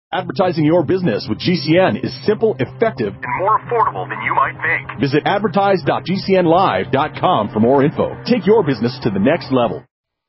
Advertising your business with GCN is simple, effective, and more affordable than you might think. Visit advertise.gcnlive.com for more info. Take your business to the next level.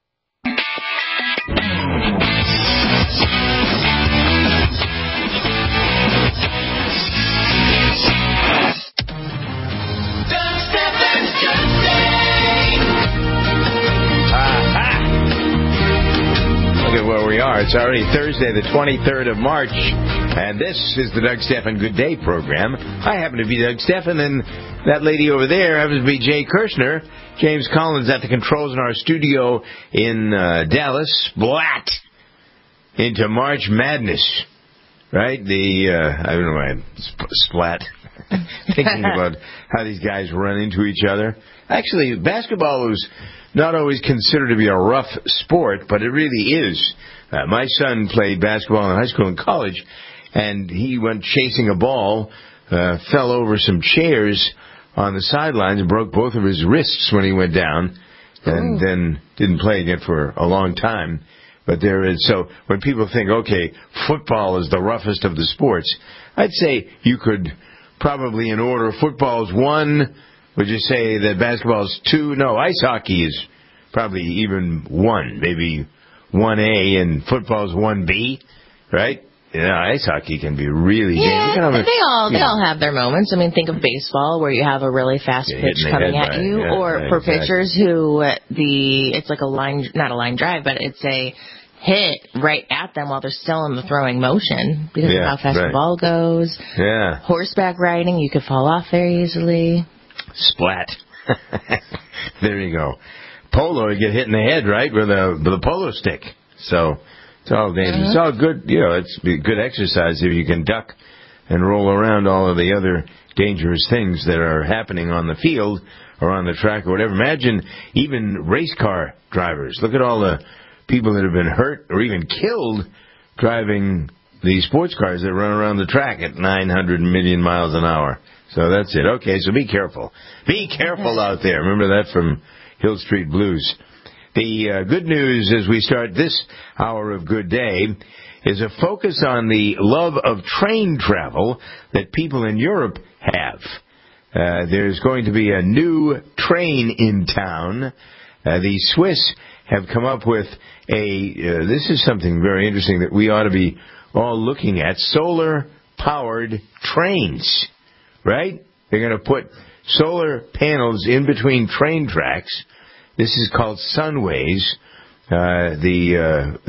Where we are. It's already Thursday, the 23rd of March, and this is the Doug Stephan Good Day program. I happen to be Doug Stephan, and that lady over there happens to be Jay Kirshner. James Collins at the controls in our studio in Dallas. Splat into March Madness, right? I don't know why, splat. Thinking about how these guys run into each other. Actually, basketball is not always considered to be a rough sport, but it really is. My son played basketball in high school and college, and he went chasing a ball, fell over some chairs on the sidelines and broke both of his wrists when he went down, and then didn't play again for a long time. But so when people think, okay, football is the roughest of the sports, I'd say you could probably, in order, football is 1. Would you say that basketball is 2? No, ice hockey is probably even 1, maybe 1A, and football is 1B, right? Yeah, ice hockey can be really dangerous. They all have their moments. I mean, think of baseball where you have a really fast pitch coming at you, for pitchers who it's like not a line drive, but it's a hit right at them while they're still in the throwing motion because of how fast the ball goes. Yeah. Horseback riding, you could fall off very easily. Splat. There you go. Polo, you get hit in the head, right, with a polo stick. So it's all dangerous. It's all good. It's good exercise if you can duck and roll around all of the other dangerous things that are happening on the field or on the track or whatever. Imagine even race car drivers. Look at all the people that have been hurt or even killed driving the sports cars that run around the track at 900 million miles an hour. So that's it. Okay, so be careful. Be careful out there. Remember that from Hill Street Blues. The good news as we start this hour of Good Day is a focus on the love of train travel that people in Europe have. There's going to be a new train in town. The Swiss have come up with this is something very interesting that we ought to be all looking at, solar-powered trains. Right? They're going to put solar panels in between train tracks. This is called Sunways. The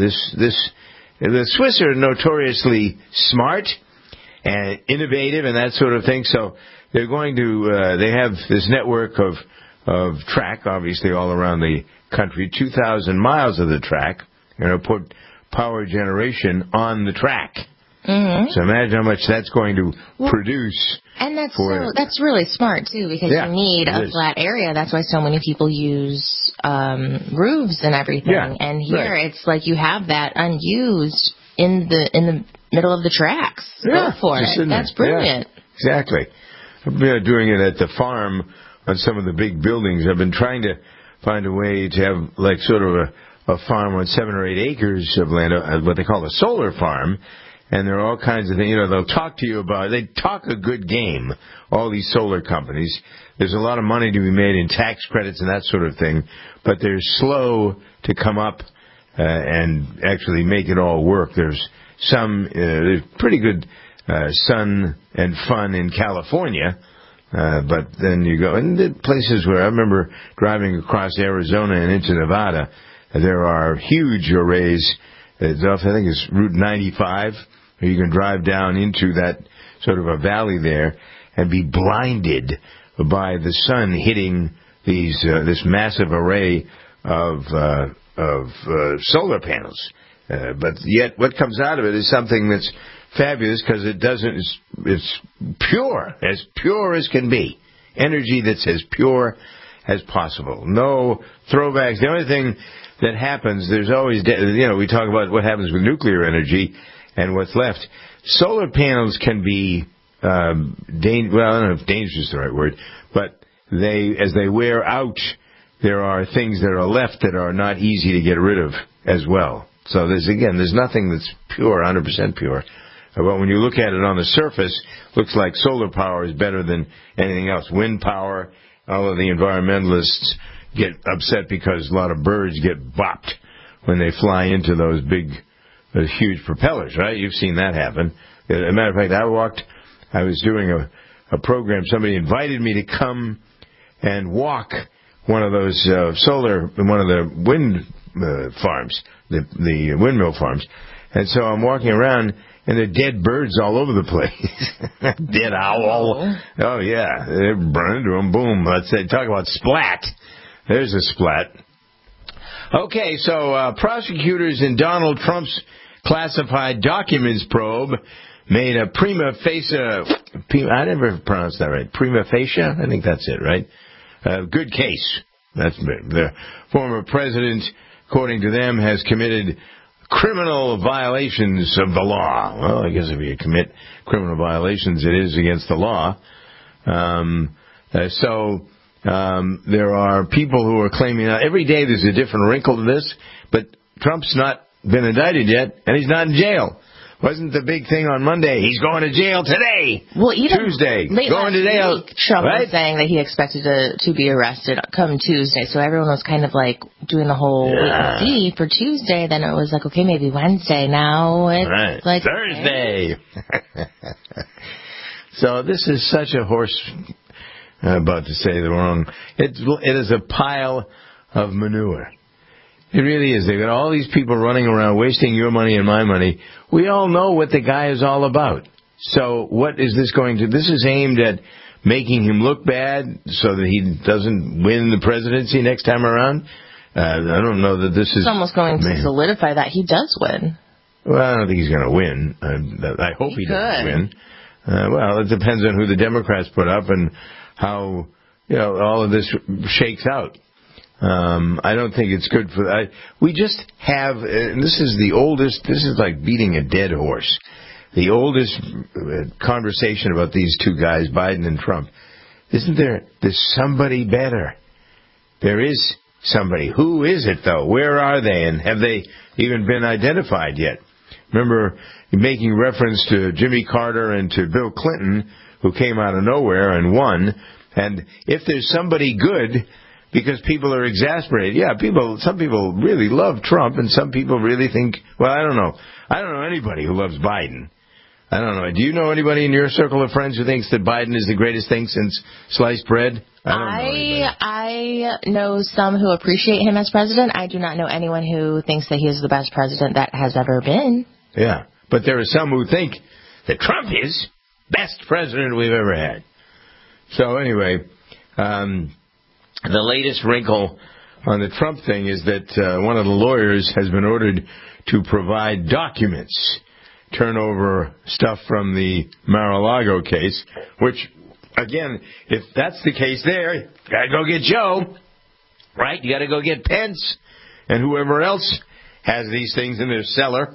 Swiss are notoriously smart and innovative and that sort of thing. So they're going to they have this network of track, obviously all around the country, 2,000 miles of the track. They're going to put power generation on the track. Mm-hmm. So imagine how much that's going to produce. And that's really smart, too, because you need a flat area. That's why so many people use roofs and everything. Yeah, and here it's like you have that unused in the middle of the tracks. Go for it. That's brilliant. Yeah, exactly. I've been doing it at the farm on some of the big buildings. I've been trying to find a way to have like sort of a farm on 7 or 8 acres of land, what they call a solar farm. And there are all kinds of things, they'll talk to you about, they talk a good game, all these solar companies. There's a lot of money to be made in tax credits and that sort of thing, but they're slow to come up and actually make it all work. There's there's pretty good sun and fun in California, but then you go, and the places where I remember driving across Arizona and into Nevada, there are huge arrays. I think it's Route 95. You can drive down into that sort of a valley there and be blinded by the sun hitting this massive array of solar panels. But yet what comes out of it is something that's fabulous because it's pure as can be. Energy that's as pure as possible. No throwbacks. The only thing that happens, there's always, we talk about what happens with nuclear energy and what's left. Solar panels can be, I don't know if dangerous is the right word, but as they wear out, there are things that are left that are not easy to get rid of as well. So there's nothing that's pure, 100% pure. But when you look at it on the surface, looks like solar power is better than anything else. Wind power, all of the environmentalists get upset because a lot of birds get bopped when they fly into those huge propellers, right? You've seen that happen. As a matter of fact, I was doing a program. Somebody invited me to come and walk one of those one of the wind farms, the windmill farms. And so I'm walking around, and there are dead birds all over the place. Dead owl. Oh, yeah. They're running to them. Boom. Let's say, talk about splat. There's a splat. Okay, so prosecutors in Donald Trump's classified documents probe made a prima facie, I never pronounced that right, prima facie? I think that's it, right? Good case. That's the former president, according to them, has committed criminal violations of the law. Well, I guess if you commit criminal violations, it is against the law. There are people who are claiming, every day there's a different wrinkle to this, but Trump's not been indicted yet, and he's not in jail. Wasn't the big thing on Monday? He's going to jail today. Well, even Tuesday. Going to jail. Trump was saying that he expected to be arrested come Tuesday. So everyone was kind of like doing the whole wait and see for Tuesday. Then it was like, okay, maybe Wednesday. Now it's like Thursday. So this is such a horse. I'm about to say the wrong. It is a pile of manure. It really is. They've got all these people running around wasting your money and my money. We all know what the guy is all about. So what is this going to... This is aimed at making him look bad so that he doesn't win the presidency next time around. I don't know that this is... It's almost going to solidify that he does win. Well, I don't think he's going to win. I hope he doesn't win. Well, it depends on who the Democrats put up and how all of this shakes out. I don't think it's good for that. We just have, and this is the oldest, this is like beating a dead horse. The oldest conversation about these two guys, Biden and Trump. Isn't there's somebody better? There is somebody. Who is it, though? Where are they? And have they even been identified yet? Remember making reference to Jimmy Carter and to Bill Clinton, who came out of nowhere and won. And if there's somebody good... Because people are exasperated. Yeah, some people really love Trump, and some people really think, well, I don't know. I don't know anybody who loves Biden. I don't know. Do you know anybody in your circle of friends who thinks that Biden is the greatest thing since sliced bread? I know some who appreciate him as president. I do not know anyone who thinks that he is the best president that has ever been. Yeah, but there are some who think that Trump is best president we've ever had. So anyway, the latest wrinkle on the Trump thing is that one of the lawyers has been ordered to provide documents, turn over stuff from the Mar-a-Lago case, which, again, if that's the case there, you got to go get Joe, right? You got to go get Pence and whoever else has these things in their cellar.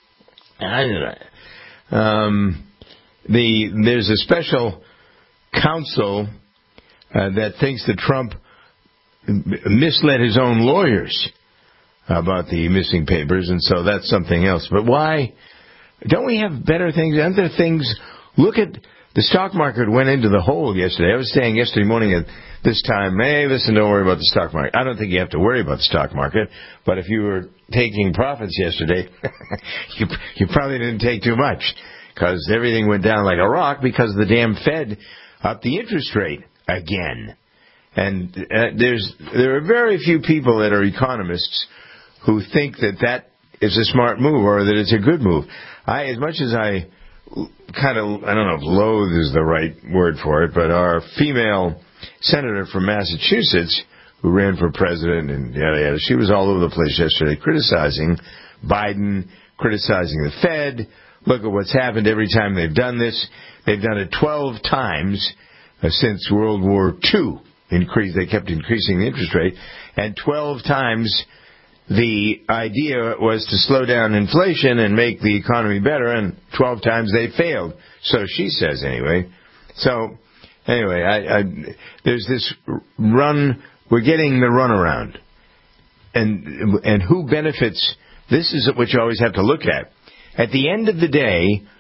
There's a special counsel that thinks that Trump misled his own lawyers about the missing papers, and so that's something else. But why? Don't we have better things? Aren't there things? Look at the stock market went into the hole yesterday. I was saying yesterday morning at this time, hey, listen, don't worry about the stock market. I don't think you have to worry about the stock market, but if you were taking profits yesterday, you probably didn't take too much because everything went down like a rock because the damn Fed upped the interest rate again. And there are very few people that are economists who think that is a smart move or that it's a good move. As much as I kind of, I don't know if loathe is the right word for it, but our female senator from Massachusetts who ran for president and yada yada, she was all over the place yesterday criticizing Biden, criticizing the Fed. Look at what's happened every time they've done this. They've done it 12 times since World War II. They kept increasing the interest rate, and 12 times the idea was to slow down inflation and make the economy better, and 12 times they failed. So she says anyway. So anyway, there's this run. We're getting the runaround, and who benefits? This is what you always have to look at. At the end of the day,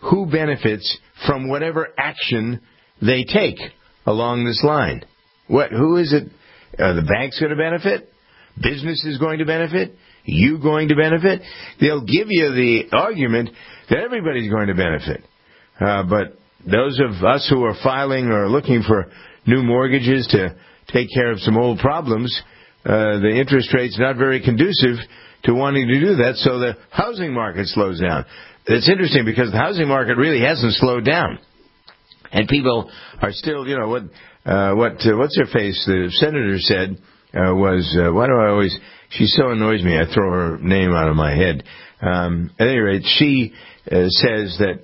who benefits from whatever action they take along this line. Who is it? The bank's going to benefit? Business is going to benefit? You going to benefit? They'll give you the argument that everybody's going to benefit. But those of us who are filing or looking for new mortgages to take care of some old problems, the interest rate's not very conducive to wanting to do that, so the housing market slows down. It's interesting because the housing market really hasn't slowed down. And people are still, what's her face? The senator said why do I always, she so annoys me, I throw her name out of my head. At any rate, she says that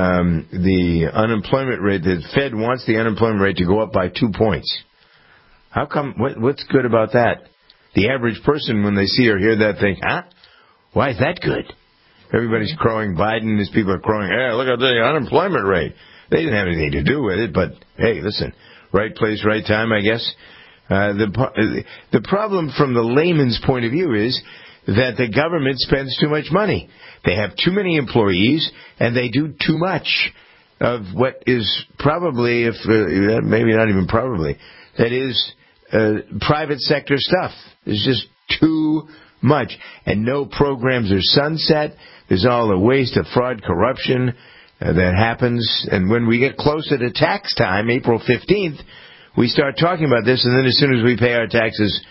the unemployment rate, the Fed wants the unemployment rate to go up by 2 points. How come, what's good about that? The average person, when they see or hear that, think, why is that good? Everybody's crowing Biden, these people are crowing, hey, look at the unemployment rate. They didn't have anything to do with it, but hey, listen, right place, right time, I guess. The problem from the layman's point of view is that the government spends too much money. They have too many employees, and they do too much of what is probably, maybe not even probably, that is private sector stuff. There's just too much. And no programs are sunset. There's all the waste of fraud, corruption that happens. And when we get closer to tax time, April 15th, we start talking about this, and then as soon as we pay our taxes,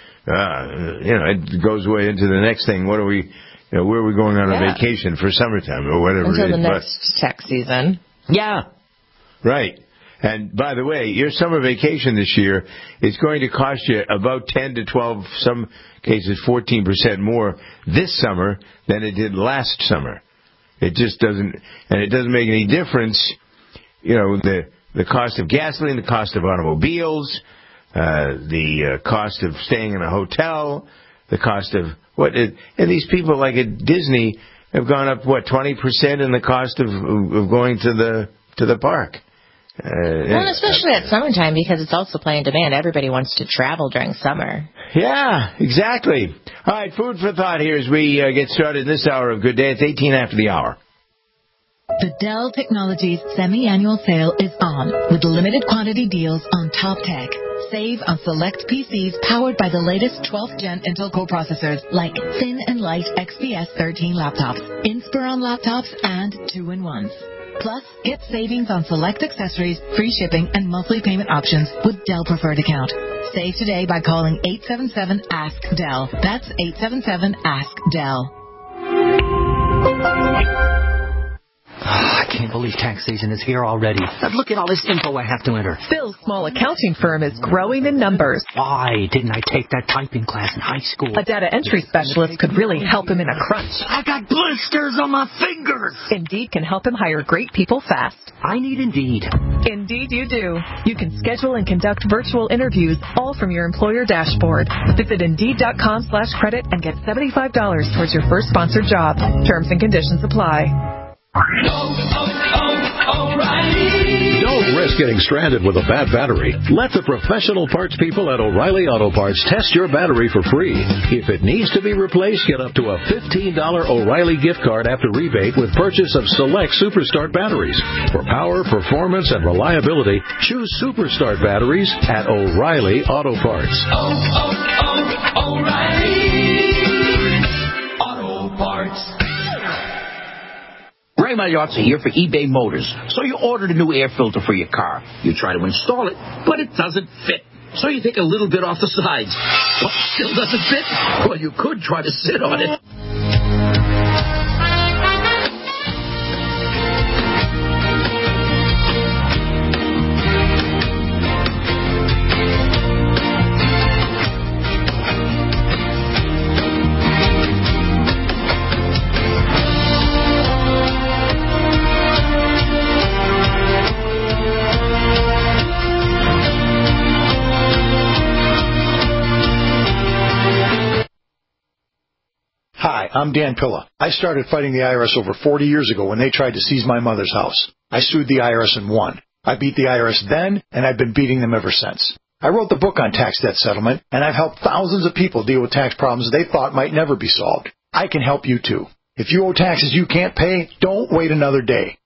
it goes away into the next thing. What are we, where are we going on a vacation for summertime or whatever until it is? Until the next tax season. Yeah, right. And by the way, your summer vacation this year is going to cost you about 10 to 12, some cases 14% more this summer than it did last summer. It just doesn't, and it doesn't make any difference, the cost of gasoline, the cost of automobiles, the cost of staying in a hotel, the cost of and these people like at Disney have gone up 20% in the cost of going to the park. Well, especially at summertime, because it's also supply and demand. Everybody wants to travel during summer. Yeah, exactly. All right, food for thought here as we get started in this hour of Good Day. It's 18 after the hour. The Dell Technologies semi-annual sale is on with limited quantity deals on top tech. Save on select PCs powered by the latest 12th gen Intel Core processors like thin and light XPS 13 laptops, Inspiron laptops, and 2-in-1s. Plus, get savings on select accessories, free shipping, and monthly payment options with Dell Preferred Account. Save today by calling 877-ASK-DELL. That's 877-ASK-DELL. I can't believe tax season is here already. Look at all this info I have to enter. Bill's small accounting firm is growing in numbers. Why didn't I take that typing class in high school? A data entry specialist could really help him in a crunch. I got blisters on my fingers. Indeed can help him hire great people fast. I need Indeed. Indeed you do. You can schedule and conduct virtual interviews all from your employer dashboard. Visit Indeed.com/credit and get $75 towards your first sponsored job. Terms and conditions apply. Don't risk getting stranded with a bad battery. Let the professional parts people at O'Reilly Auto Parts test your battery for free. If it needs to be replaced, get up to a $15 O'Reilly gift card after rebate with purchase of select Superstart batteries. For power, performance, and reliability, choose Superstart batteries at O'Reilly Auto Parts. O'Reilly Auto Parts. Ray Magliozzi here for eBay Motors. So you ordered a new air filter for your car. You try to install it, but it doesn't fit. So you take a little bit off the sides. But still doesn't fit? Well, you could try to sit on it. Hi, I'm Dan Pilla. I started fighting the IRS over 40 years ago when they tried to seize my mother's house. I sued the IRS and won. I beat the IRS then, and I've been beating them ever since. I wrote the book on tax debt settlement, and I've helped thousands of people deal with tax problems they thought might never be solved. I can help you too. If you owe taxes you can't pay, don't wait another day.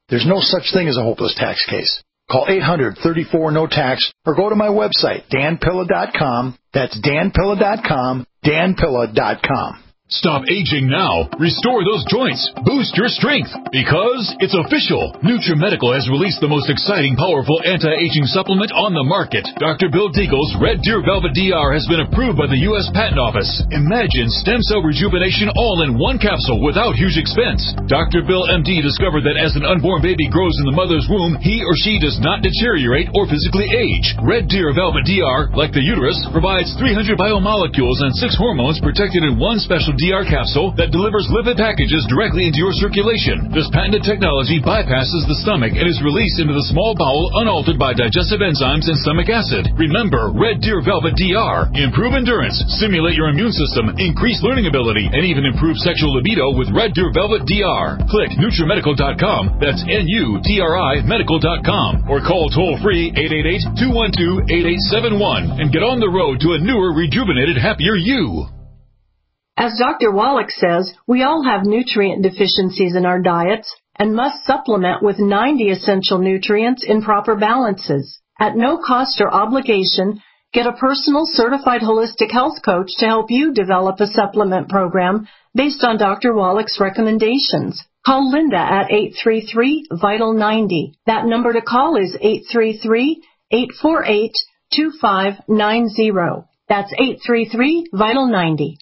There's no such thing as a hopeless tax case. Call 800-34-NO-TAX or go to my website, danpilla.com. That's danpilla.com, danpilla.com. Stop aging now. Restore those joints. Boost your strength. Because it's official. NutriMedical has released the most exciting, powerful anti-aging supplement on the market. Dr. Bill Deagle's Red Deer Velvet DR has been approved by the U.S. Patent Office. Imagine stem cell rejuvenation all in one capsule without huge expense. Dr. Bill MD discovered that as an unborn baby grows in the mother's womb, he or she does not deteriorate or physically age. Red Deer Velvet DR, like the uterus, provides 300 biomolecules and 6 hormones protected in one special DR capsule that delivers lipid packages directly into your circulation. This patented technology bypasses the stomach and is released into the small bowel unaltered by digestive enzymes and stomach acid. Remember, Red Deer Velvet DR. Improve endurance, stimulate your immune system, increase learning ability, and even improve sexual libido with Red Deer Velvet DR. Click NutriMedical.com. That's NUTRI Medical.com. Or call toll-free 888-212-8871 and get on the road to a newer, rejuvenated, happier you. As Dr. Wallach says, we all have nutrient deficiencies in our diets and must supplement with 90 essential nutrients in proper balances. At no cost or obligation, get a personal certified holistic health coach to help you develop a supplement program based on Dr. Wallach's recommendations. Call Linda at 833-VITAL-90. That number to call is 833-848-2590. That's 833-VITAL-90.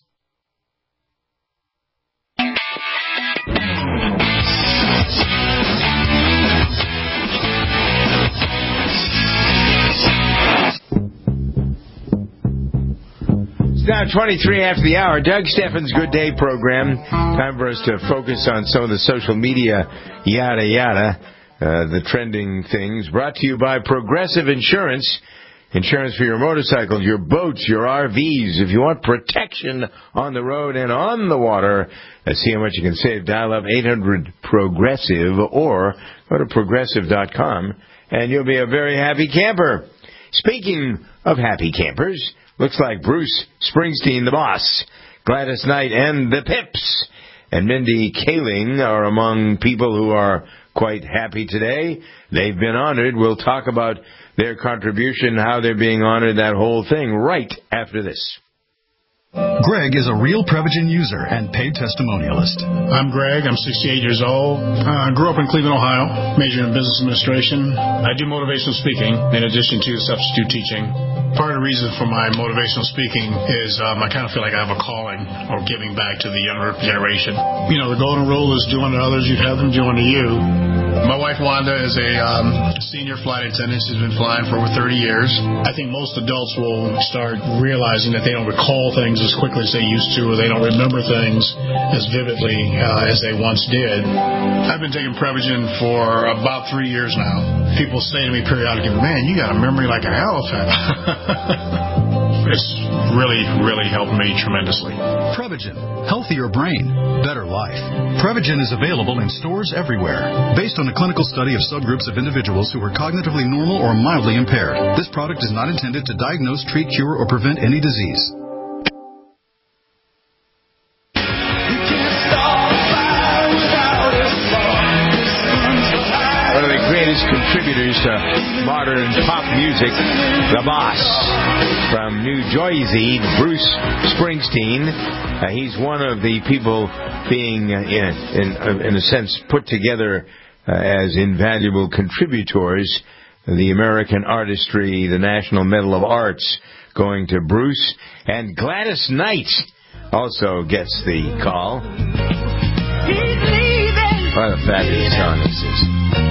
It's now 23 after the hour. Doug Steffens' Good Day program. Time for us to focus on some of the social media yada yada, the trending things. Brought to you by Progressive Insurance. Insurance for your motorcycles, your boats, your RVs. If you want protection on the road and on the water, see how much you can save. Dial up 800-PROGRESSIVE or go to Progressive.com and you'll be a very happy camper. Speaking of happy campers, looks like Bruce Springsteen, the boss, Gladys Knight, and the Pips, and Mindy Kaling are among people who are quite happy today. They've been honored. We'll talk about their contribution, how they're being honored, that whole thing, right after this. Greg is a real Prevagen user and paid testimonialist. I'm Greg. I'm 68 years old. I grew up in Cleveland, Ohio, majored in business administration. I do motivational speaking in addition to substitute teaching. Part of the reason for my motivational speaking is I kind of feel like I have a calling or giving back to the younger generation. You know, the golden rule is do unto others, you'd have them do unto you. My wife, Wanda, is a senior flight attendant. She's been flying for over 30 years. I think most adults will start realizing that they don't recall things as quickly as they used to, or they don't remember things as vividly as they once did. I've been taking Prevagen for about 3 years now. People say to me periodically, man, you got a memory like an elephant. It's really, really helped me tremendously. Prevagen. Healthier brain, better life. Prevagen is available in stores everywhere. Based on a clinical study of subgroups of individuals who are cognitively normal or mildly impaired, this product is not intended to diagnose, treat, cure, or prevent any disease. Contributors to modern pop music, the boss from New Jersey, Bruce Springsteen. He's one of the people being, in a sense, put together as invaluable contributors. The American Artistry, the National Medal of Arts, going to Bruce. And Gladys Knight also gets the call. What a fabulous song this is.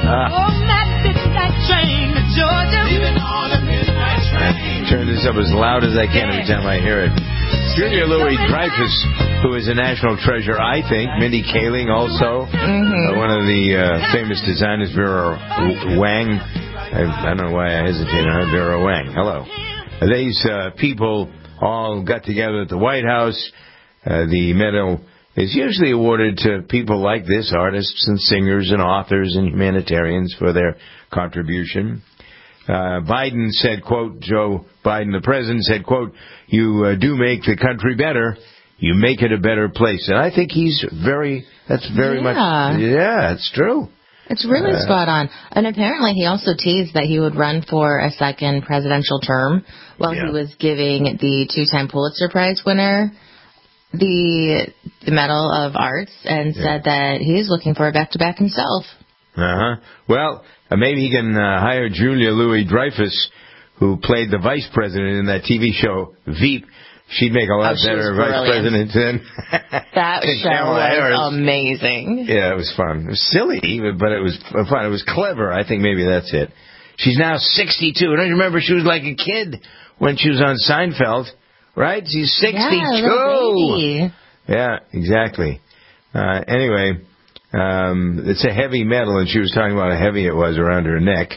Turn this up as loud as I can every time I hear it. Julia Louis-Dreyfus, who is a national treasure, I think. Mindy Kaling also. One of the famous designers, Vera Wang. I don't know why I hesitate on her. Vera Wang. Hello. These people all got together at the White House. The medal is usually awarded to people like this, artists and singers and authors and humanitarians for their contribution. Biden said, quote, Joe Biden, the president, said, quote, you do make the country better. You make it a better place. And I think that's very much, it's true. It's really spot on. And apparently he also teased that he would run for a second presidential term while he was giving the 2-time Pulitzer Prize winner the Medal of Arts and said that he's looking for a back-to-back himself. Well, maybe he can hire Julia Louis-Dreyfus, who played the vice president in that TV show Veep. She'd make a lot better vice president than that show was amazing. Yeah, it was fun. It was silly, but it was fun. It was clever. I think maybe that's it. She's now 62. Don't you remember she was like a kid when she was on Seinfeld, right? She's 62. Yeah, exactly. Anyway, it's a heavy metal, and she was talking about how heavy it was around her neck.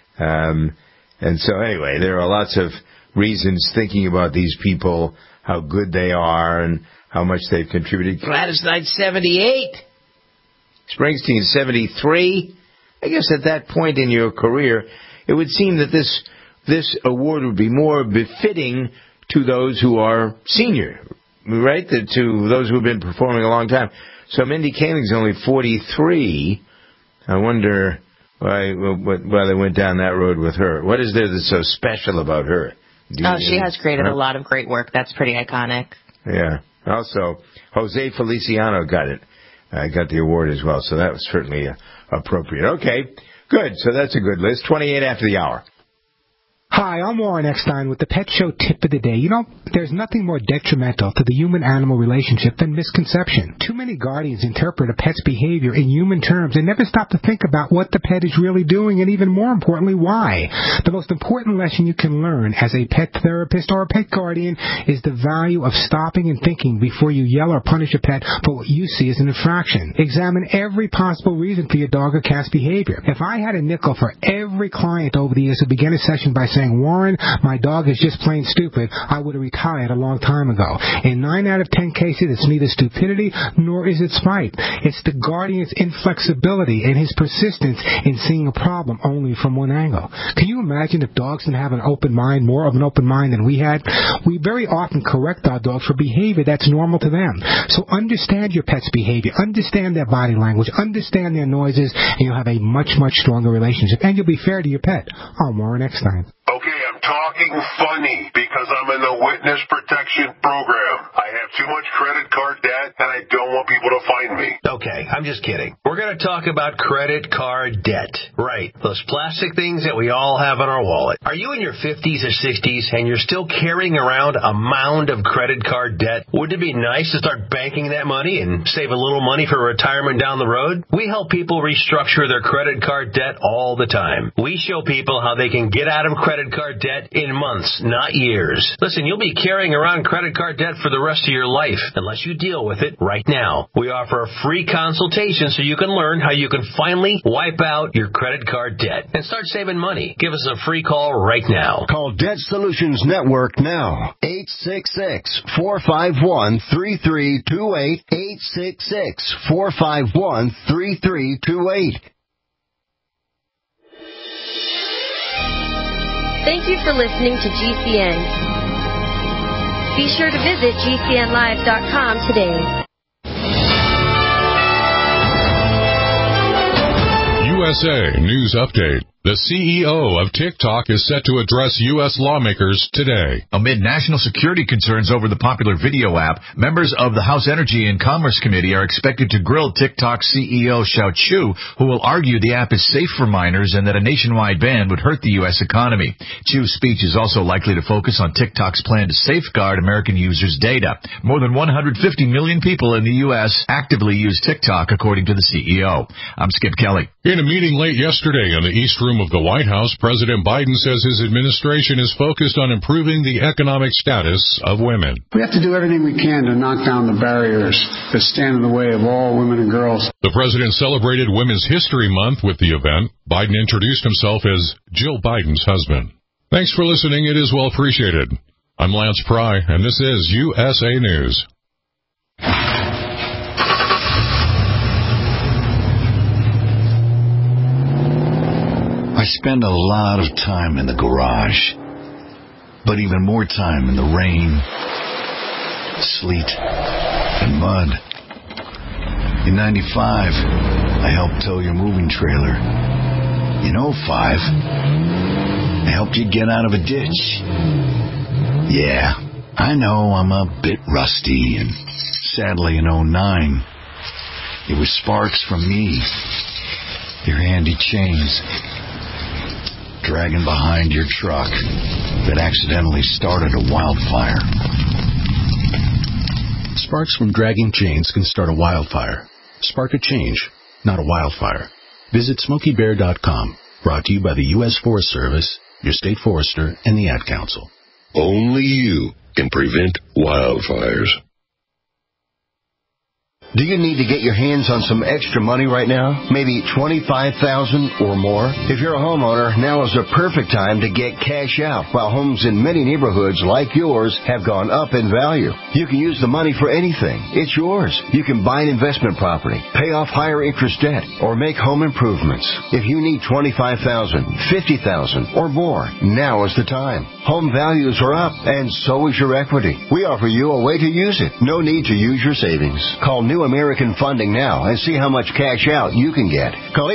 And so anyway, there are lots of reasons thinking about these people, how good they are, and how much they've contributed. Gladys Knight, 78. Springsteen, 73. I guess at that point in your career, it would seem that this award would be more befitting to those who are senior, right? To those who have been performing a long time. So Mindy Kaling's only 43. I wonder why they went down that road with her. What is there that's so special about her? She has created a lot of great work. That's pretty iconic. Yeah. Also, Jose Feliciano got the award as well, so that was certainly appropriate. Okay, good. So that's a good list. 28 after the hour. Hi, I'm Warren Eckstein with the Pet Show Tip of the Day. You know, there's nothing more detrimental to the human-animal relationship than misconception. Too many guardians interpret a pet's behavior in human terms and never stop to think about what the pet is really doing and, even more importantly, why. The most important lesson you can learn as a pet therapist or a pet guardian is the value of stopping and thinking before you yell or punish a pet for what you see as an infraction. Examine every possible reason for your dog or cat's behavior. If I had a nickel for every client over the years who began a session by saying, Warren, my dog is just plain stupid, I would have retired a long time ago. In 9 out of 10 cases, it's neither stupidity nor is it spite. It's the guardian's inflexibility and his persistence in seeing a problem only from one angle. Can you imagine if dogs didn't have an open mind, more of an open mind than we had? We very often correct our dogs for behavior that's normal to them. So understand your pet's behavior, understand their body language, understand their noises, and you'll have a much, much stronger relationship, and you'll be fair to your pet. I'm Warren Eckstein. Okay, I'm talking funny because I'm in the witness protection program. I have too much credit card debt and I don't want people to find me. Okay, I'm just kidding. We're going to talk about credit card debt. Right, those plastic things that we all have in our wallet. Are you in your 50s or 60s and you're still carrying around a mound of credit card debt? Wouldn't it be nice to start banking that money and save a little money for retirement down the road? We help people restructure their credit card debt all the time. We show people how they can get out of credit card debt in months, not years. Listen, you'll be carrying around credit card debt for the rest of your life unless you deal with it right now. We offer a free consultation so you can learn how you can finally wipe out your credit card debt and start saving money. Give us a free call right now. Call Debt Solutions Network now. 866-451-3328. 866-451-3328. Thank you for listening to GCN. Be sure to visit GCNlive.com today. USA News Update. The CEO of TikTok is set to address U.S. lawmakers today. Amid national security concerns over the popular video app, members of the House Energy and Commerce Committee are expected to grill TikTok CEO Xiao Chu, who will argue the app is safe for minors and that a nationwide ban would hurt the U.S. economy. Chu's speech is also likely to focus on TikTok's plan to safeguard American users' data. More than 150 million people in the U.S. actively use TikTok, according to the CEO. I'm Skip Kelly. In a meeting late yesterday in the East Room of the White House, President Biden says his administration is focused on improving the economic status of women. We have to do everything we can to knock down the barriers that stand in the way of all women and girls. The president celebrated Women's History Month with the event. Biden introduced himself as Jill Biden's husband. Thanks for listening. It is well appreciated. I'm Lance Pry, and this is USA News. I spend a lot of time in the garage, but even more time in the rain, sleet, and mud. In 95, I helped tow your moving trailer. In 05, I helped you get out of a ditch. Yeah, I know I'm a bit rusty, and sadly in 09, it was sparks from me, your handy chains, dragging behind your truck that accidentally started a wildfire. Sparks from dragging chains can start a wildfire. Spark a change, not a wildfire. Visit SmokeyBear.com. Brought to you by the U.S. Forest Service, your state forester, and the Ad Council. Only you can prevent wildfires. Do you need to get your hands on some extra money right now? Maybe $25,000 or more? If you're a homeowner, now is the perfect time to get cash out. While homes in many neighborhoods like yours have gone up in value, you can use the money for anything. It's yours. You can buy an investment property, pay off higher interest debt, or make home improvements. If you need $25,000, $50,000, or more, now is the time. Home values are up, and so is your equity. We offer you a way to use it. No need to use your savings. Call New American Funding now and see how much cash out you can get. Call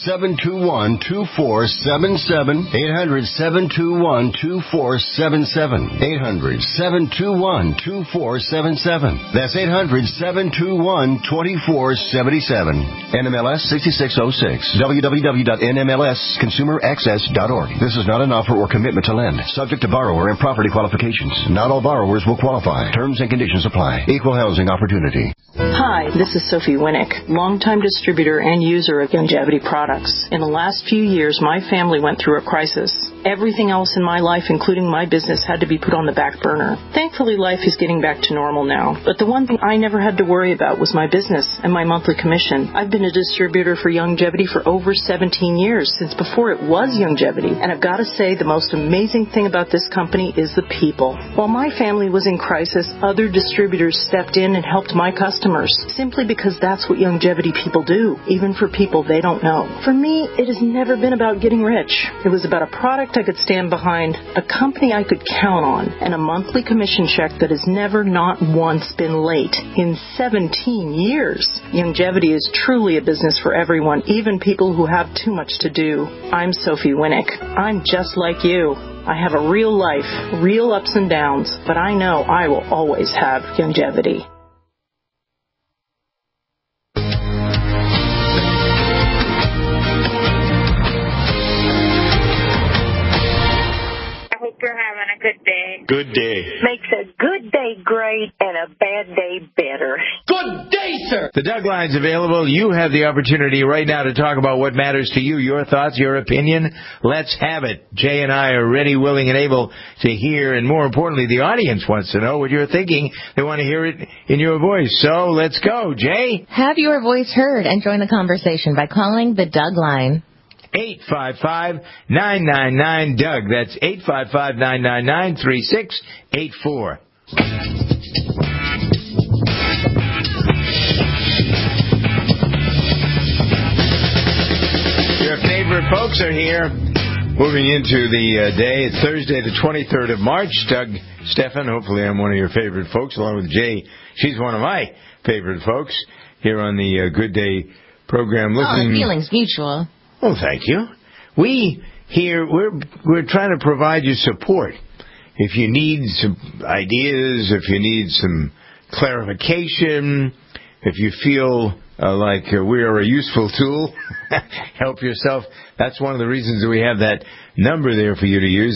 800-721-2477. 800-721-2477. 800-721-2477. That's 800-721-2477. NMLS 6606. www.nmlsconsumeraccess.org. This is not an offer or commitment to lend. Subject to borrower and property qualifications. Not all borrowers will qualify. Terms and conditions apply. Equal housing opportunity. Hi, this is Sophie Winnick, longtime distributor and user of Youngevity products. In the last few years, my family went through a crisis. Everything else in my life, including my business, had to be put on the back burner. Thankfully, life is getting back to normal now. But the one thing I never had to worry about was my business and my monthly commission. I've been a distributor for Youngevity for over 17 years, since before it was Youngevity. And I've got to say, the most amazing thing about this company is the people. While my family was in crisis, other distributors stepped in and helped my customers, simply because that's what Youngevity people do, even for people they don't know. For me, it has never been about getting rich. It was about a product I could stand behind, a company I could count on, and a monthly commission check that has never, not once, been late in 17 years. Youngevity is truly a business for everyone, even people who have too much to do. I'm Sophie Winnick. I'm just like you. I have a real life, real ups and downs, but I know I will always have Youngevity. You're having a good day. Good day. Makes a good day great and a bad day better. Good day, sir. The Doug Line's available. You have the opportunity right now to talk about what matters to you, your thoughts, your opinion. Let's have it. Jay and I are ready, willing, and able to hear, and more importantly, the audience wants to know what you're thinking. They want to hear it in your voice. So let's go, Jay. Have your voice heard and join the conversation by calling the Doug Line. 855-999-DOUG. That's 855-999-3684. Your favorite folks are here. Moving into the day. It's Thursday, the 23rd of March. Doug Stephan, hopefully I'm one of your favorite folks, along with Jay. She's one of my favorite folks here on the Good Day program. The feeling's mutual. Oh, thank you. We here, we're trying to provide you support. If you need some ideas, if you need some clarification, if you feel like we are a useful tool, help yourself. That's one of the reasons that we have that number there for you to use,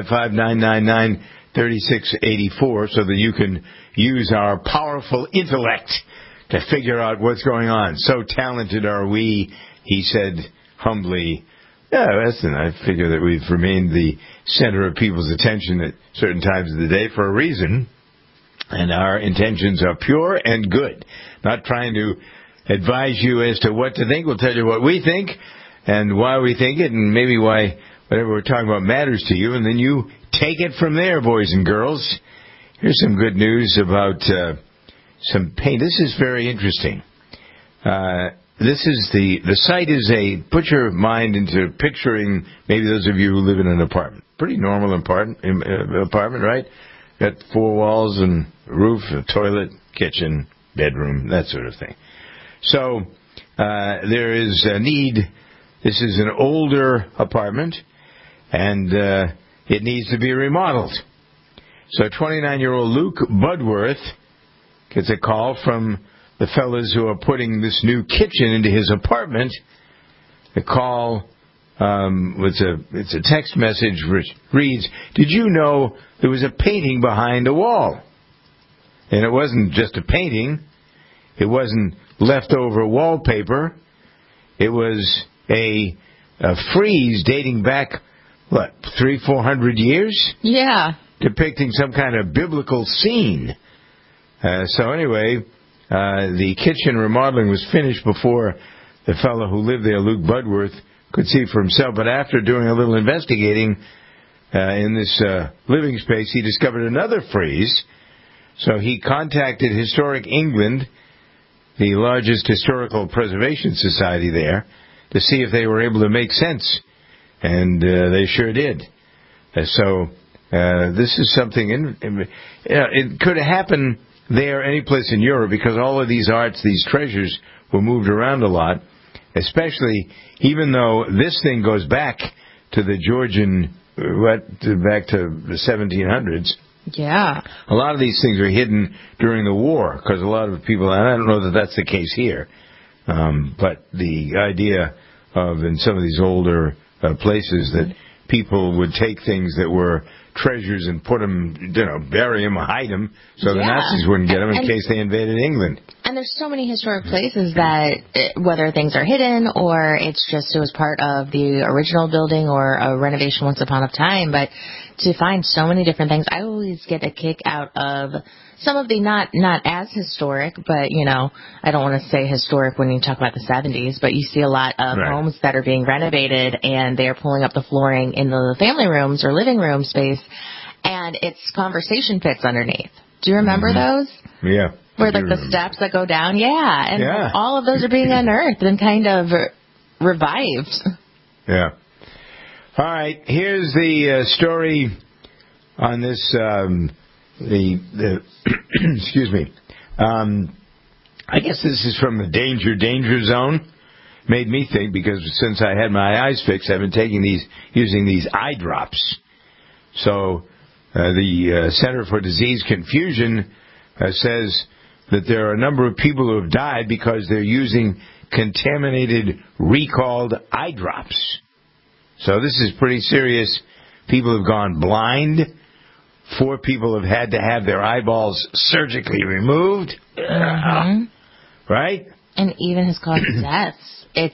855-999-3684, so that you can use our powerful intellect to figure out what's going on. So talented are we, he said humbly. Yeah, listen, I figure that we've remained the center of people's attention at certain times of the day for a reason, and our intentions are pure and good. Not trying to advise you as to what to think. We'll tell you what we think and why we think it, and maybe why whatever we're talking about matters to you, and then you take it from there, boys and girls. Here's some good news about some pain. This is very interesting. This is the site is put your mind into picturing maybe those of you who live in an apartment. Pretty normal apartment, right? Got 4 walls and a roof, a toilet, kitchen, bedroom, that sort of thing. So there is a need. This is an older apartment, and it needs to be remodeled. So 29-year-old Luke Budworth gets a call from the fellas who are putting this new kitchen into his apartment. The call, it's a text message which reads, "Did you know there was a painting behind a wall?" And it wasn't just a painting. It wasn't leftover wallpaper. It was a frieze dating back, 300-400 years? Yeah. Depicting some kind of biblical scene. So anyway, the kitchen remodeling was finished before the fellow who lived there, Luke Budworth, could see for himself. But after doing a little investigating in this living space, he discovered another frieze. So he contacted Historic England, the largest historical preservation society there, to see if they were able to make sense. And they sure did. So this is something, it could happen there any place in Europe, because all of these arts, these treasures, were moved around a lot, especially even though this thing goes back to the Georgian, back to the 1700s. Yeah. A lot of these things are hidden during the war, because a lot of people, and I don't know that that's the case here, but the idea of, in some of these older places, that people would take things that were treasures and put them, bury them, hide them, so the Nazis wouldn't get them in case they invaded England. And there's so many historic places that, whether things are hidden or it was part of the original building or a renovation once upon a time, but to find so many different things, I always get a kick out of some of the not as historic, but, I don't want to say historic when you talk about the 70s, but you see a lot of homes that are being renovated and they're pulling up the flooring in the family rooms or living room space, and it's conversation pits underneath. Do you remember those? Yeah. Where, the steps that go down? Yeah. And all of those are being unearthed and kind of revived. Yeah. All right. Here's the story on this, excuse me. I guess this is from the danger zone. Made me think, because since I had my eyes fixed, I've been using these eye drops. So, the Center for Disease Confusion says that there are a number of people who have died because they're using contaminated, recalled eye drops. So this is pretty serious. People have gone blind. 4 people have had to have their eyeballs surgically removed. Right? And even has caused deaths.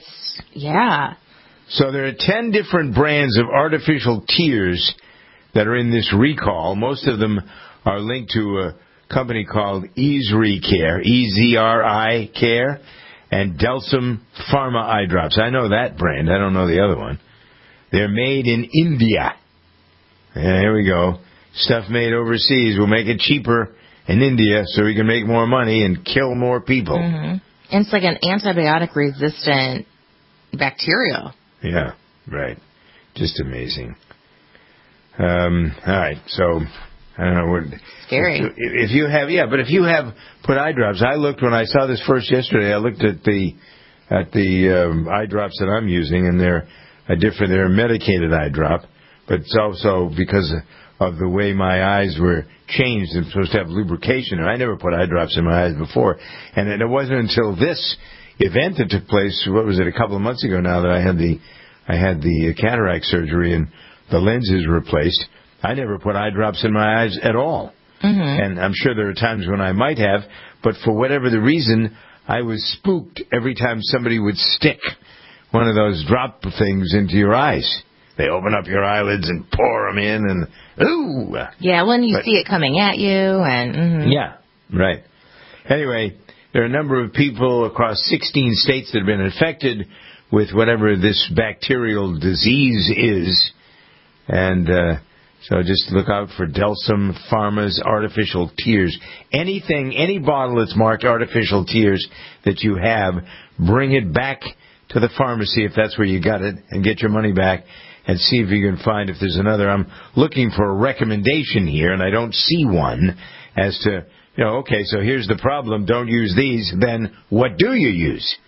So there are 10 different brands of artificial tears that are in this recall. Most of them are linked to a company called Ezri Care, E-Z-R-I Care, and Delsum Pharma eye drops. I know that brand. I don't know the other one. They're made in India. And here we go. Stuff made overseas will make it cheaper in India so we can make more money and kill more people. And it's like an antibiotic-resistant bacteria. Yeah, right. Just amazing. All right, so I don't know what. Scary. If you have put eye drops. I looked when I saw this first yesterday. I looked at the eye drops that I'm using, and they're a medicated eye drop, but it's also because of the way my eyes were changed. I'm supposed to have lubrication, and I never put eye drops in my eyes before. And it wasn't until this event that took place, what was it, a couple of months ago now, that I had the cataract surgery and the lenses replaced. I never put eye drops in my eyes at all. And I'm sure there are times when I might have, but for whatever the reason, I was spooked every time somebody would stick one of those drop things into your eyes. They open up your eyelids and pour them in, and ooh! Yeah, when you see it coming at you, and... Yeah, right. Anyway, there are a number of people across 16 states that have been infected with whatever this bacterial disease is, and so just look out for Delsum Pharma's artificial tears. Any bottle that's marked artificial tears that you have, bring it back to the pharmacy if that's where you got it, and get your money back, and see if you can find if there's another. I'm looking for a recommendation here, and I don't see one as to, okay, so here's the problem, don't use these, then what do you use?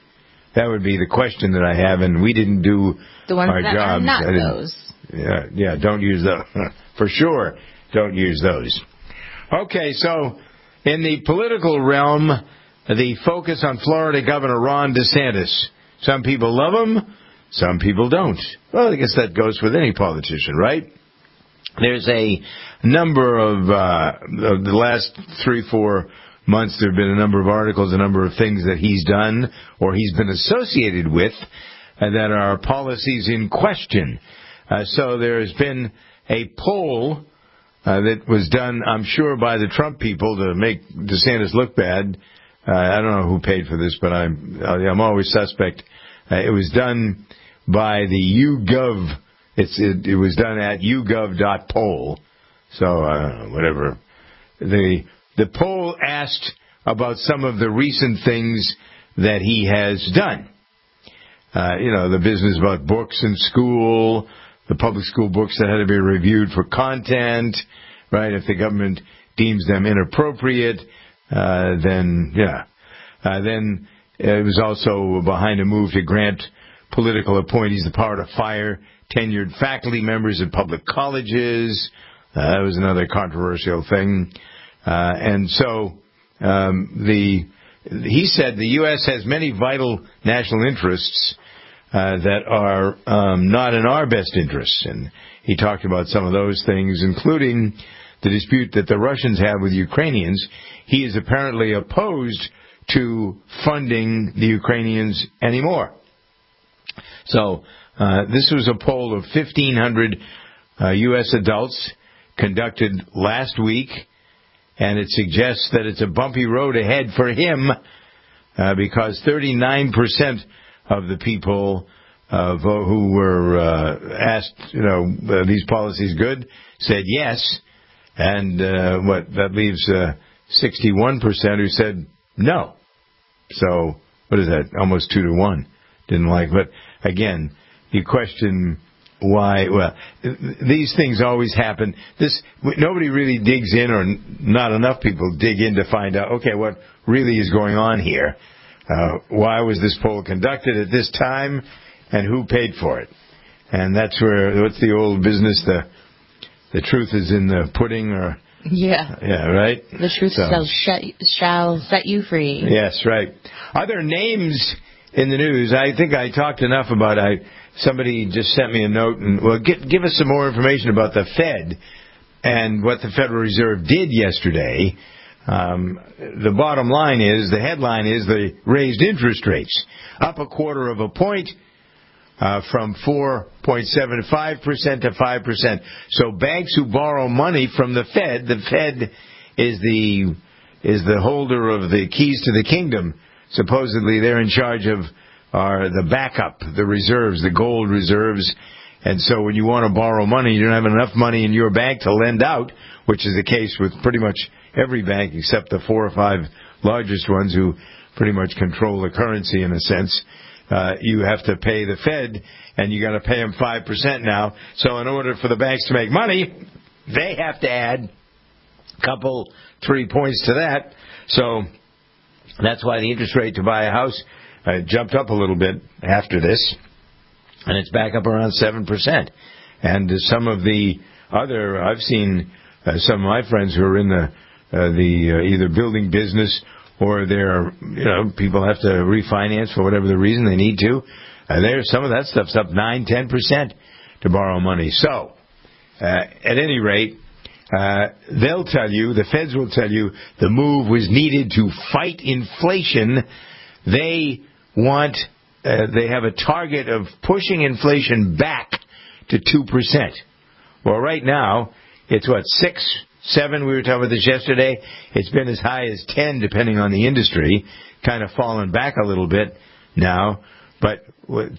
that would be the question that I have, and we didn't do the ones our that jobs. Are not those. Yeah, don't use those. For sure, don't use those. Okay, so in the political realm, the focus on Florida Governor Ron DeSantis. Some people love him, some people don't. Well, I guess that goes with any politician, right? There's a number of the last 3-4 months, there have been a number of articles, a number of things that he's done or he's been associated with that are policies in question. So there's been a poll that was done, I'm sure, by the Trump people to make DeSantis look bad. I don't know who paid for this, but I'm always suspect. It was done by the YouGov. It was done at YouGov.poll. So whatever. The poll asked about some of the recent things that he has done. The business about books in school, the public school books that had to be reviewed for content, right? If the government deems them inappropriate, then it was also behind a move to grant political appointees the power to fire tenured faculty members at public colleges. That was another controversial thing. And so he said the U.S. has many vital national interests that are not in our best interests. And he talked about some of those things, including the dispute that the Russians have with Ukrainians. He is apparently opposed to funding the Ukrainians anymore. So this was a poll of 1,500 U.S. adults conducted last week, and it suggests that it's a bumpy road ahead for him because 39% of the people who were asked, these policies good, said yes, and that leaves 61% who said no. So what is that? Almost 2-1. Didn't like, but again, you question why. Well, these things always happen. Nobody really digs in, or not enough people dig in to find out, okay, what really is going on here? Why was this poll conducted at this time, and who paid for it? And that's what's the old business? The truth is in the pudding, or yeah, right. The truth shall set you free. Yes, right. Other names in the news. I think I talked enough about. Somebody just sent me a note and give us some more information about the Fed and what the Federal Reserve did yesterday. The bottom line is, the headline is, they raised interest rates up 1/4 of a point from 4.75% to 5%. So banks who borrow money from the Fed is the holder of the keys to the kingdom. Supposedly they're in charge of the backup, the reserves, the gold reserves. And so when you want to borrow money, you don't have enough money in your bank to lend out, which is the case with pretty much every bank except the 4 or 5 largest ones who pretty much control the currency in a sense. You have to pay the Fed, and you got to pay them 5% now. So in order for the banks to make money, they have to add a couple, 3 points to that. So that's why the interest rate to buy a house jumped up a little bit after this, and it's back up around 7%. And some of the other, I've seen some of my friends who are in the either building business or they're, people have to refinance for whatever the reason they need to. There's some of that stuff's up 9-10% to borrow money. So, at any rate, they'll tell you, the feds will tell you, the move was needed to fight inflation. They have a target of pushing inflation back to 2%. Well, right now, it's 6, 7, we were talking about this yesterday. It's been as high as 10, depending on the industry. Kind of fallen back a little bit now. But 2%?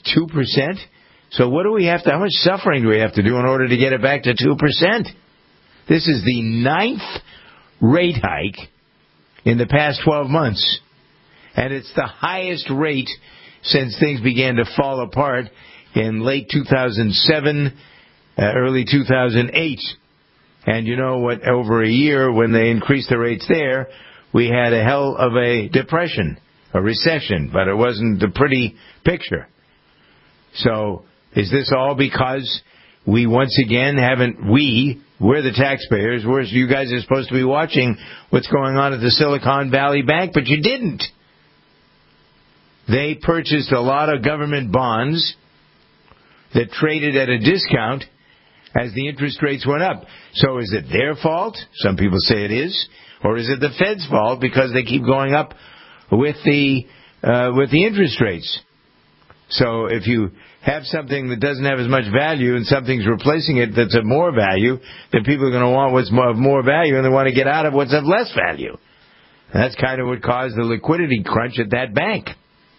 So how much suffering do we have to do in order to get it back to 2%? This is the 9th rate hike in the past 12 months. And it's the highest rate since things began to fall apart in late 2007, early 2008. And you know what? Over a year, when they increased the rates there, we had a hell of a depression. a recession, but it wasn't a pretty picture. So is this all because we once again we're the taxpayers, you guys are supposed to be watching what's going on at the Silicon Valley Bank, but you didn't. They purchased a lot of government bonds that traded at a discount as the interest rates went up. So is it their fault? Some people say it is. Or is it the Fed's fault because they keep going up with the interest rates? So if you have something that doesn't have as much value and something's replacing it that's of more value, then people are going to want what's of more value and they want to get out of what's of less value. And that's kind of what caused the liquidity crunch at that bank.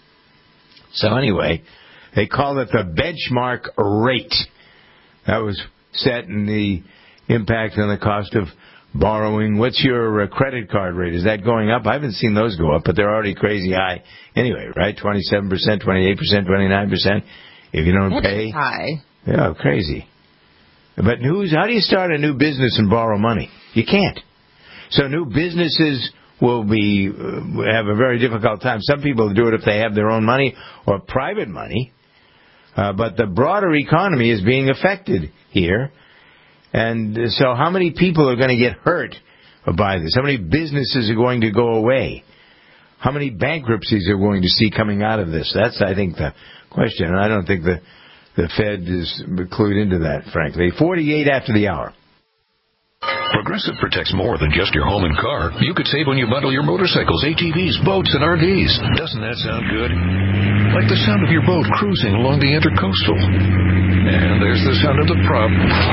So anyway, they call it the benchmark rate. That was set in the impact on the cost of borrowing. What's your credit card rate? Is that going up? I haven't seen those go up, but they're already crazy high anyway, right? 27%, 28%, 29%. If you don't pay. High. Yeah, crazy. But how do you start a new business and borrow money? You can't. So new businesses will have a very difficult time. Some people do it if they have their own money or private money. But the broader economy is being affected here. And so how many people are going to get hurt by this? How many businesses are going to go away? How many bankruptcies are we going to see coming out of this? That's, I think, the question. And I don't think the Fed is clued into that, frankly. 48 after the hour. Progressive protects more than just your home and car. You could save when you bundle your motorcycles, ATVs, boats, and RVs. Doesn't that sound good? Like the sound of your boat cruising along the Intercoastal. And there's the sound of the prop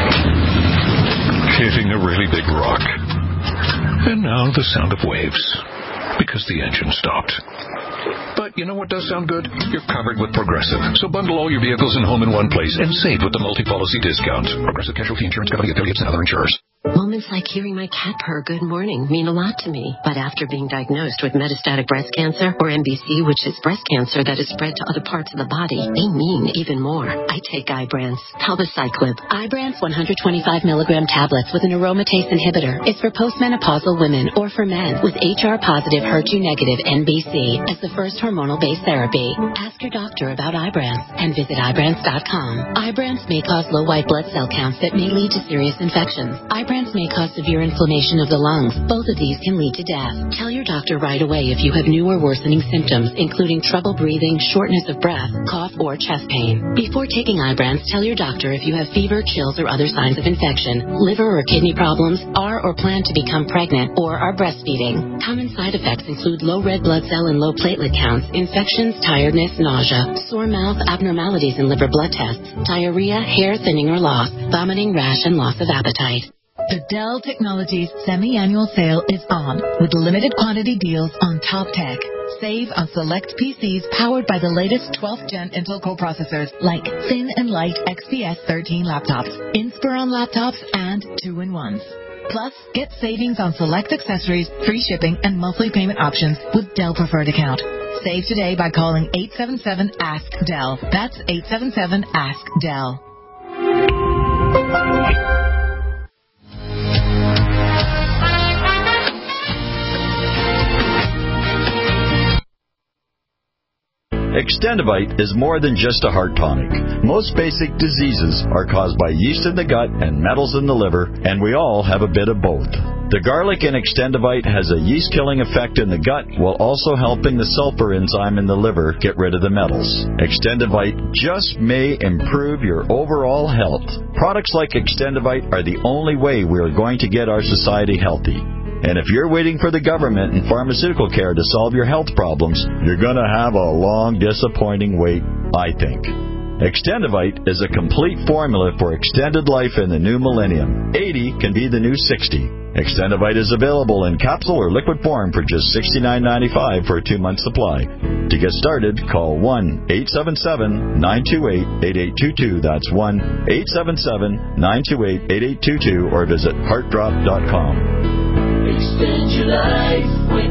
hitting a really big rock. And now the sound of waves, because the engine stopped. But you know what does sound good? You're covered with Progressive. So bundle all your vehicles and home in one place and save with the multi-policy discount. Progressive Casualty Insurance Company, affiliates, and other insurers. Moments like hearing my cat purr good morning mean a lot to me. But after being diagnosed with metastatic breast cancer, or MBC, which is breast cancer that is spread to other parts of the body, they mean even more. I take Ibrance, Palbociclib. Ibrance 125 milligram tablets with an aromatase inhibitor is for postmenopausal women or for men with HR-positive, HER2-negative MBC as the first hormonal-based therapy. Ask your doctor about Ibrance and visit Ibrance.com. Ibrance may cause low white blood cell counts that may lead to serious infections. Ibrance may cause severe inflammation of the lungs. Both of these can lead to death. Tell your doctor right away if you have new or worsening symptoms, including trouble breathing, shortness of breath, cough, or chest pain. Before taking Ibrance, tell your doctor if you have fever, chills, or other signs of infection, liver or kidney problems, are or plan to become pregnant, or are breastfeeding. Common side effects include low red blood cell and low platelet counts, infections, tiredness, nausea, sore mouth, abnormalities in liver blood tests, diarrhea, hair thinning or loss, vomiting, rash, and loss of appetite. The Dell Technologies semi-annual sale is on with limited quantity deals on top tech. Save on select PCs powered by the latest 12th gen Intel Core processors like thin and light XPS 13 laptops, Inspiron laptops, and 2-in-1s. Plus, get savings on select accessories, free shipping, and monthly payment options with Dell Preferred Account. Save today by calling 877-ASK-DELL. That's 877-ASK-DELL. Extendivite is more than just a heart tonic. Most basic diseases are caused by yeast in the gut and metals in the liver, and we all have a bit of both. The garlic in Extendivite has a yeast-killing effect in the gut while also helping the sulfur enzyme in the liver get rid of the metals. Extendivite just may improve your overall health. Products like Extendivite are the only way we are going to get our society healthy. And if you're waiting for the government and pharmaceutical care to solve your health problems, you're going to have a long, disappointing wait, I think. Extendivite is a complete formula for extended life in the new millennium. 80 can be the new 60. Extendivite is available in capsule or liquid form for just $69.95 for a 2-month supply. To get started, call 1-877-928-8822. That's 1-877-928-8822 or visit heartdrop.com. Extend your life with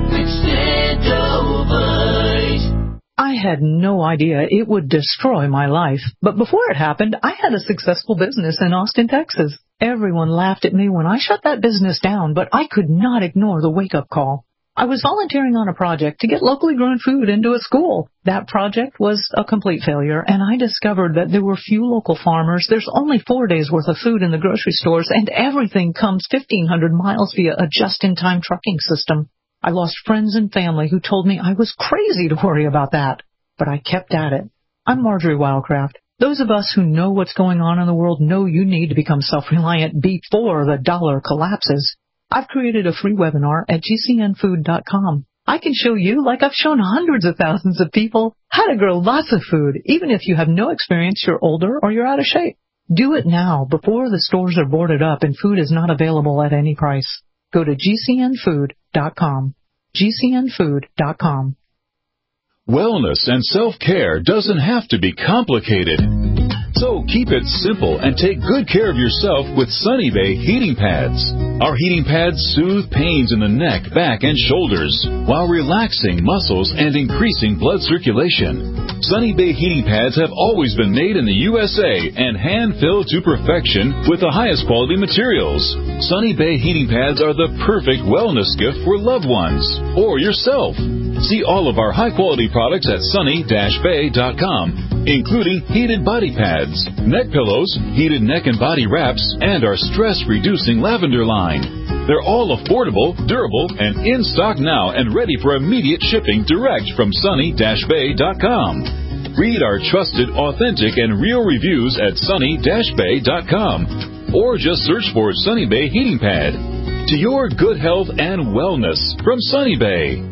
Extendovite. I had no idea it would destroy my life, but before it happened, I had a successful business in Austin, Texas. Everyone laughed at me when I shut that business down, but I could not ignore the wake-up call. I was volunteering on a project to get locally grown food into a school. That project was a complete failure, and I discovered that there were few local farmers. There's only 4 days' worth of food in the grocery stores, and everything comes 1,500 miles via a just-in-time trucking system. I lost friends and family who told me I was crazy to worry about that, but I kept at it. I'm Marjorie Wildcraft. Those of us who know what's going on in the world know you need to become self-reliant before the dollar collapses. I've created a free webinar at gcnfood.com. I can show you, like I've shown hundreds of thousands of people, how to grow lots of food, even if you have no experience, you're older, or you're out of shape. Do it now, before the stores are boarded up and food is not available at any price. Go to gcnfood.com. gcnfood.com. Wellness and self-care doesn't have to be complicated. So keep it simple and take good care of yourself with Sunny Bay heating pads. Our heating pads soothe pains in the neck, back, and shoulders while relaxing muscles and increasing blood circulation. Sunny Bay heating pads have always been made in the USA and hand-filled to perfection with the highest quality materials. Sunny Bay heating pads are the perfect wellness gift for loved ones or yourself. See all of our high-quality products at sunny-bay.com, including heated body pads, neck pillows, heated neck and body wraps, and our stress-reducing lavender line. They're all affordable, durable, and in stock now and ready for immediate shipping direct from sunny-bay.com. Read our trusted, authentic, and real reviews at sunny-bay.com, or just search for Sunny Bay Heating Pad. To your good health and wellness from Sunny Bay.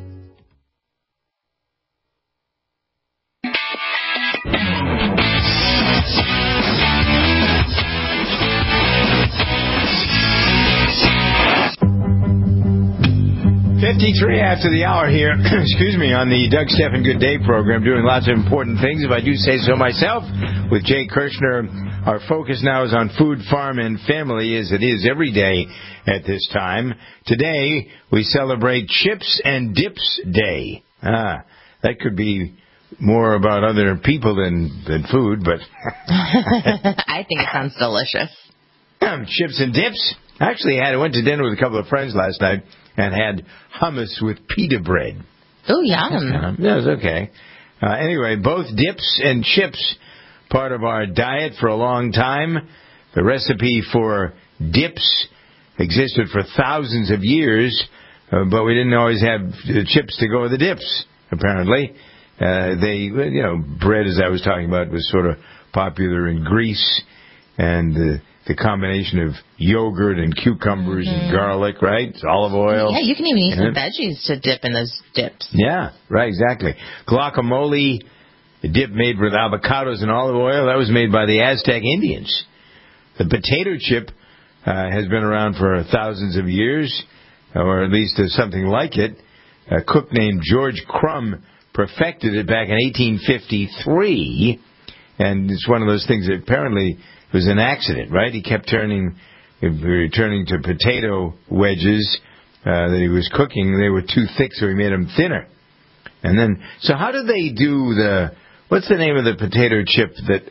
After the hour here, excuse me, on the Doug Stephan Good Day program, doing lots of important things, if I do say so myself, with Jay Kirshner. Our focus now is on food, farm, and family, as it is every day at this time. Today, we celebrate Chips and Dips Day. That could be more about other people than food, but... I think it sounds delicious. Chips and dips. Actually, I went to dinner with a couple of friends last night and had hummus with pita bread. Oh, yum. That was okay. Anyway, both dips and chips, part of our diet for a long time. The recipe for dips existed for thousands of years, but we didn't always have chips to go with the dips, apparently. Bread, as I was talking about, was sort of popular in Greece, and the combination of yogurt and cucumbers and garlic, right? Olive oil. Yeah, you can even eat some veggies to dip in those dips. Yeah, right, exactly. Guacamole, a dip made with avocados and olive oil, that was made by the Aztec Indians. The potato chip has been around for thousands of years, or at least something like it. A cook named George Crumb perfected it back in 1853, and it's one of those things that apparently was an accident, right? He kept returning to potato wedges that he was cooking. They were too thick, so he made them thinner. And then, so how do they do what's the name of the potato chip that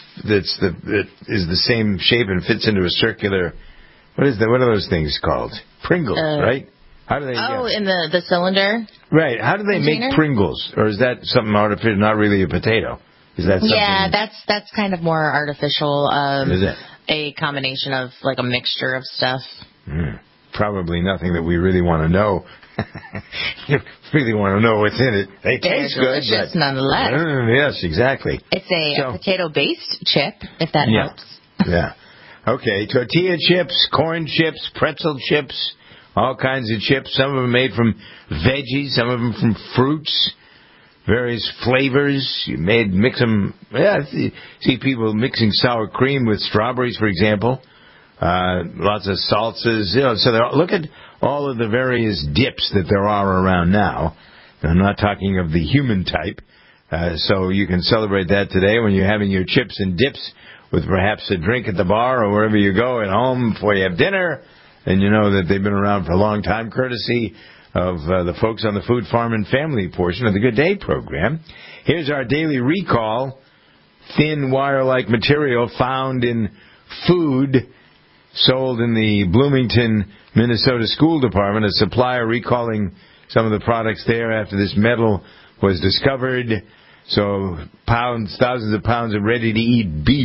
is the same shape and fits into a circular? What are those things called? Pringles, right? How do they? In the cylinder. Right. How do they make Pringles, or is that something artificial? Not really a potato. Is that something? Yeah, that's kind of more artificial. Is it? A combination of like a mixture of stuff. Probably nothing that we really want to know. You really want to know what's in it. They taste good, but nonetheless. Yes, exactly. It's a potato-based chip, if that helps. Yeah. Okay, tortilla chips, corn chips, pretzel chips, all kinds of chips. Some of them made from veggies, some of them from fruits. Various flavors. You mix them. Yeah, see people mixing sour cream with strawberries, for example. Lots of salsas. So look at all of the various dips that there are around now. I'm not talking of the human type. So you can celebrate that today when you're having your chips and dips with perhaps a drink at the bar or wherever you go at home before you have dinner. And you know that they've been around for a long time, courtesy of the folks on the Food, Farm, and Family portion of the Good Day program. Here's our daily recall. Thin wire-like material found in food sold in the Bloomington, Minnesota School Department, a supplier recalling some of the products there after this metal was discovered. So thousands of pounds of ready-to-eat beef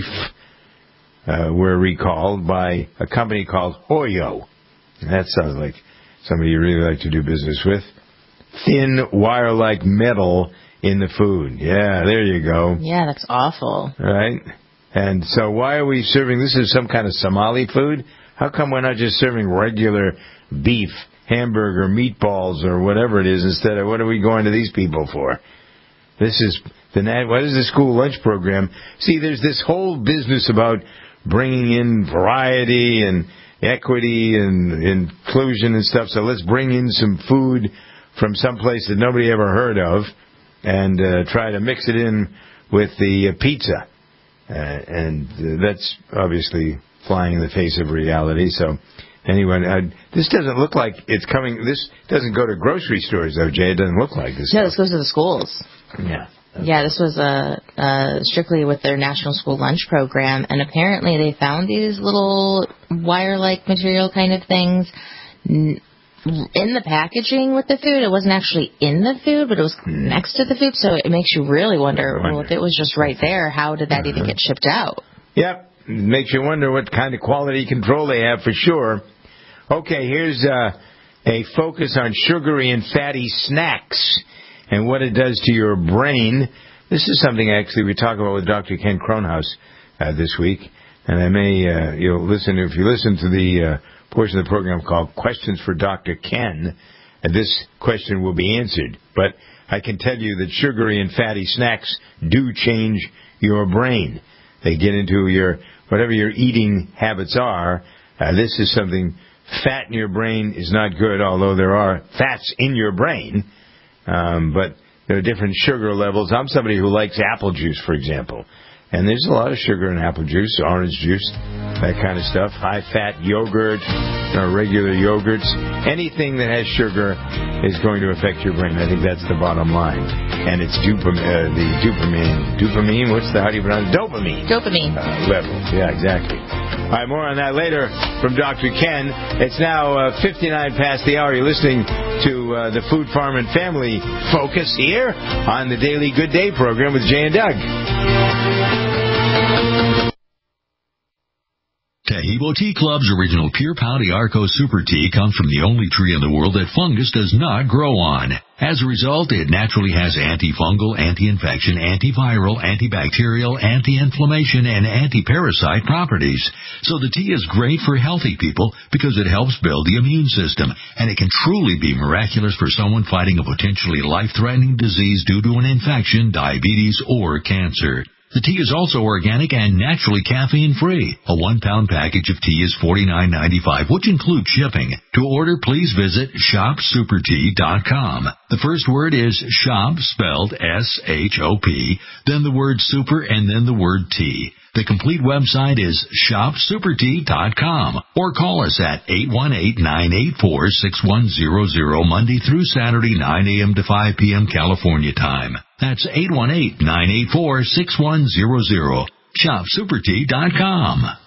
were recalled by a company called Hoyo. That sounds like somebody you really like to do business with. Thin, wire-like metal in the food. Yeah, there you go. Yeah, that's awful. Right? And so why are we serving, this is some kind of Somali food? How come we're not just serving regular beef, hamburger, meatballs, or whatever it is, instead of what are we going to these people for? This is what is the school lunch program? See, there's this whole business about bringing in variety and equity and inclusion and stuff, so let's bring in some food from someplace that nobody ever heard of and try to mix it in with the pizza. And that's obviously flying in the face of reality. So, anyway, this doesn't look like it's coming. This doesn't go to grocery stores, though, Jay. It doesn't look like this. No, this goes to the schools. Yeah. Yeah, this was strictly with their National School Lunch Program, and apparently they found these little wire-like material kind of things in the packaging with the food. It wasn't actually in the food, but it was next to the food, so it makes you really wonder, well, if it was just right there, how did that even get shipped out? Yep, it makes you wonder what kind of quality control they have for sure. Okay, here's a focus on sugary and fatty snacks and what it does to your brain. This is something actually we talk about with Dr. Ken Kronhaus this week, and I may if you listen to the portion of the program called Questions for Dr. Ken, this question will be answered. But I can tell you that sugary and fatty snacks do change your brain. They get into whatever your eating habits are. This is something, fat in your brain is not good, although there are fats in your brain. But there are different sugar levels. I'm somebody who likes apple juice, for example. And there's a lot of sugar in apple juice, orange juice, that kind of stuff. High-fat yogurt, regular yogurts. Anything that has sugar is going to affect your brain. I think that's the bottom line. And it's dopamine, how do you pronounce it? Dopamine. Dopamine. Level. Yeah, exactly. All right, more on that later from Dr. Ken. It's now 59 past the hour. You're listening to the Food, Farm, and Family Focus here on the Daily Good Day program with Jay and Doug. Taheebo Tea Club's original Pure Pau d'Arco Super Tea comes from the only tree in the world that fungus does not grow on. As a result, it naturally has antifungal, anti-infection, antiviral, antibacterial, anti-inflammation, and anti-parasite properties. So the tea is great for healthy people because it helps build the immune system, and it can truly be miraculous for someone fighting a potentially life-threatening disease due to an infection, diabetes, or cancer. The tea is also organic and naturally caffeine-free. A 1-pound package of tea is $49.95, which includes shipping. To order, please visit shopsupertea.com. The first word is shop, spelled S-H-O-P, then the word super, and then the word tea. The complete website is shopsupertea.com, or call us at 818-984-6100 Monday through Saturday, 9 a.m. to 5 p.m. California time. That's 818-984-6100. Shopsupertea.com.